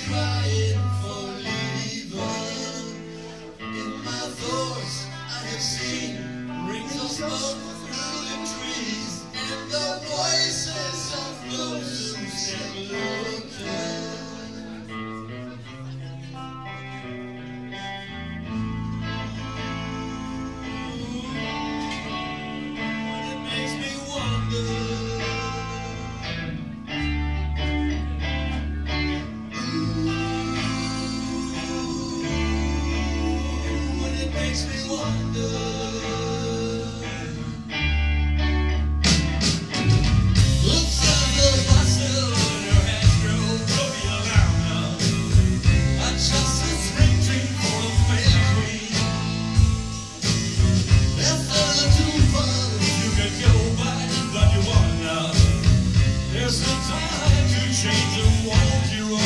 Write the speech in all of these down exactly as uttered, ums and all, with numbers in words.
crying for leaving. In my thoughts I have seen rings of smoke through the trees, and the voices of those who said look there. It makes me wonder. Makes me wonder. Looks like the bustle in her astro blow me around now. I just a spring tree for a fairy queen. Left the two funds you can go back like you want now. There's no time to change and walk you on.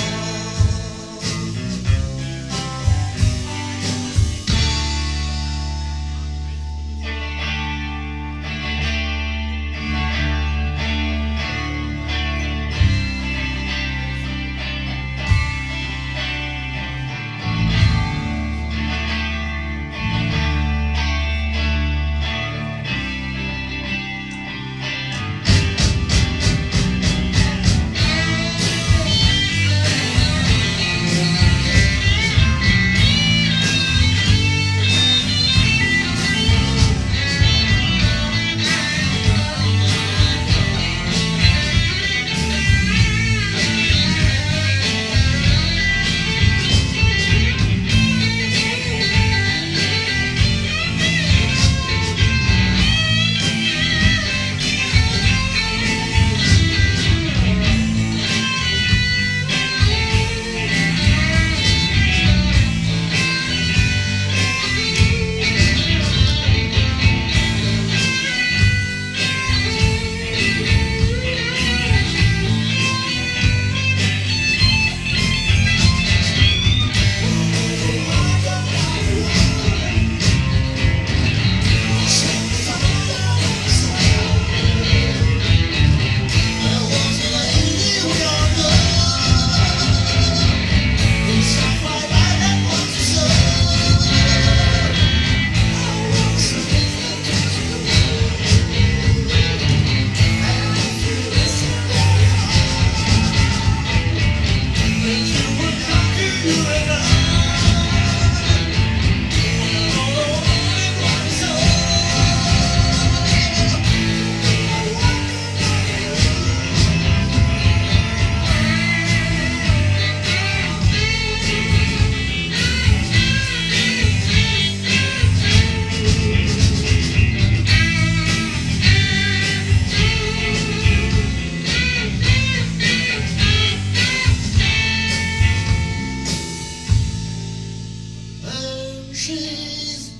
She's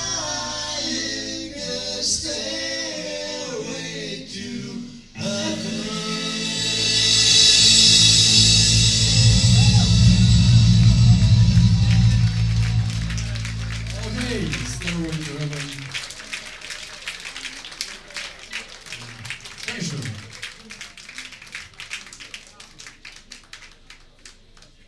buying a stairway to heaven. Okay, Stairway to Heaven. Sehr schön.